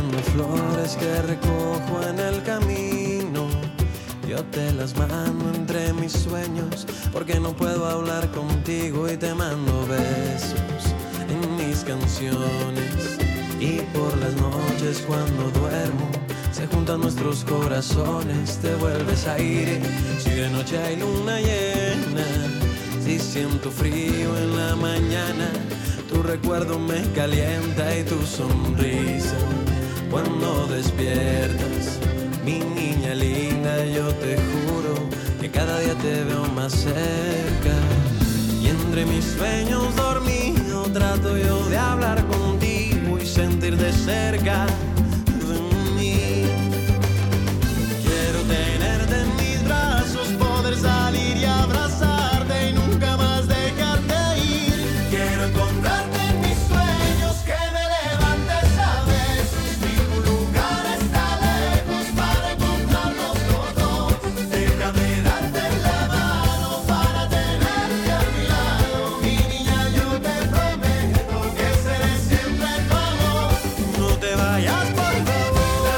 mando flores que recojo en el camino. Yo te las mando entre mis sueños, porque no puedo hablar contigo y te mando besos en mis canciones. Y por las noches cuando duermo se juntan nuestros corazones, te vuelves aire si de noche hay luna llena. Si siento frío en la mañana, tu recuerdo me calienta y tu sonrisa cuando despiertas. Mi niña linda, yo te juro que cada día te veo más cerca. Y entre mis sueños dormido trato yo de hablar contigo y sentir de cerca de mí. Quiero tenerte en mis brazos, poder salir y abrazarte y nunca más dejarte ir. Quiero encontrarte en mis sueños, que me levantes a besos. Ningún lugar está lejos para encontrarnos los dos. Déjame darte la mano para tenerte a mi lado. Mi niña, yo te prometo que seré siempre tu amor. No te vayas, por favor.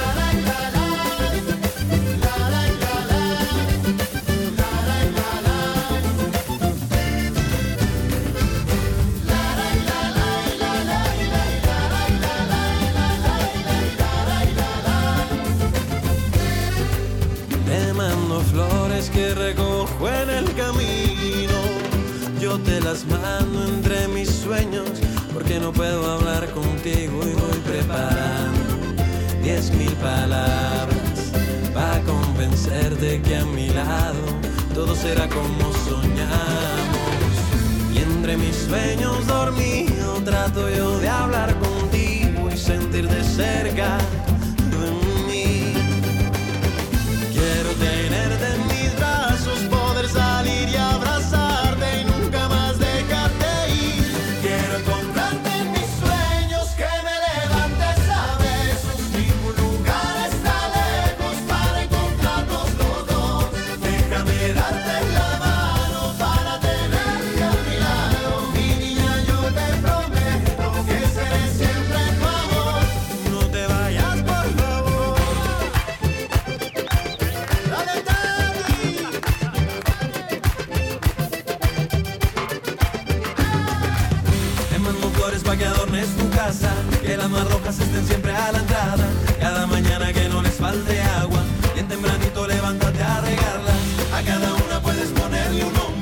Te mando flores que recojo en el camino. Yo te las mando entre mis sueños, porque no puedo hablar contigo y voy preparando 10,000 palabras para convencerte que a mi lado todo será como soñamos. Y entre mis sueños dormido trato yo de hablar contigo y sentir de cerca de mí. Quiero tenerte en mis brazos, poder salir y abrazarte y nunca más dejarte ir. Quiero encontrarte en mis sueños, que me levantes a besos. Ningún lugar está lejos para encontrarnos los dos. Déjame darte la mano para tenerte a mi lado. Mi niña, yo te prometo que seré siempre tu amor. No te vayas, por favor. Te mando flores pa' que adornes tu casa, que las más rojas estén siempre a la entrada. Cada mañana que no les falte agua, bien tempranito levántate a regarlas. A cada una puedes ponerle un nombre.